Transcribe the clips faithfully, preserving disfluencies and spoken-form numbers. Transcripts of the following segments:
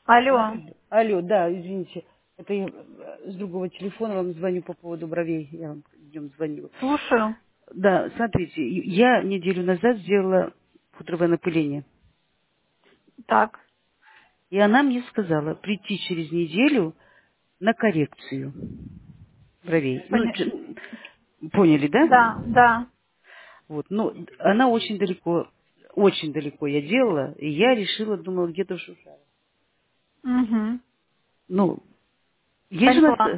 Алло, Алло, алло, да, извините. Это я э, с другого телефона вам звоню по поводу бровей. Я вам днем звонила. слушаю. Да, смотрите, и- я неделю назад сделала пудровое напыление. Так, И она мне сказала прийти через неделю на коррекцию бровей. Ну, поня- ч- поняли, да? да, да. Вот, ну, она очень далеко, очень далеко я делала, и я решила, думала, где-то в Шушаре. Угу. Ну, есть же у нас... Поняла. э,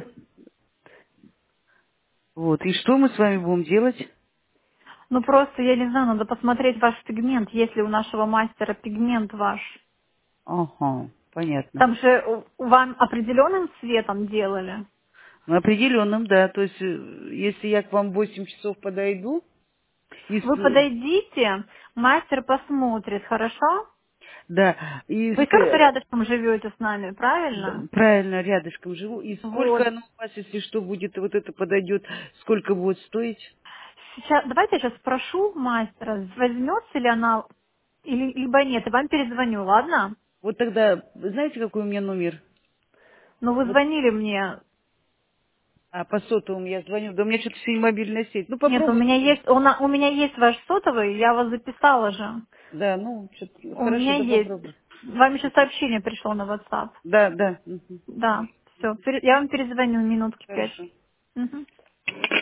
Вот, и что мы с вами будем делать? Ну просто, я не знаю, надо посмотреть ваш пигмент, есть ли у нашего мастера пигмент ваш. Ага, понятно. Там же у- вам определенным цветом делали. Ну, определенным, да. То есть, э, если я к вам в восемь часов подойду, и Вы с- подойдите, мастер посмотрит, хорошо? да, и Вы с- как-то э, рядышком живете с нами, правильно? да, правильно, рядышком живу, и сколько Вот. оно у вас, если что будет, вот это подойдет, сколько будет стоить? Сейчас, давайте я сейчас спрошу мастера, возьмется ли она или, либо нет, и вам перезвоню, ладно? Вот тогда, знаете, какой у меня номер? Ну, вы Вот, звонили мне. а по сотовому я звоню, да у меня что-то сегодня мобильная сеть. Ну, Нет, у меня попробуйте. есть, у, на- у меня есть ваш сотовый, я вас записала же. Да, ну, что-то, У хорошо, меня да есть. попробуй. Вам еще сообщение пришло на WhatsApp. Да, да, мгм, Да, все. Я вам перезвоню минутки пять. хорошо. Мгм.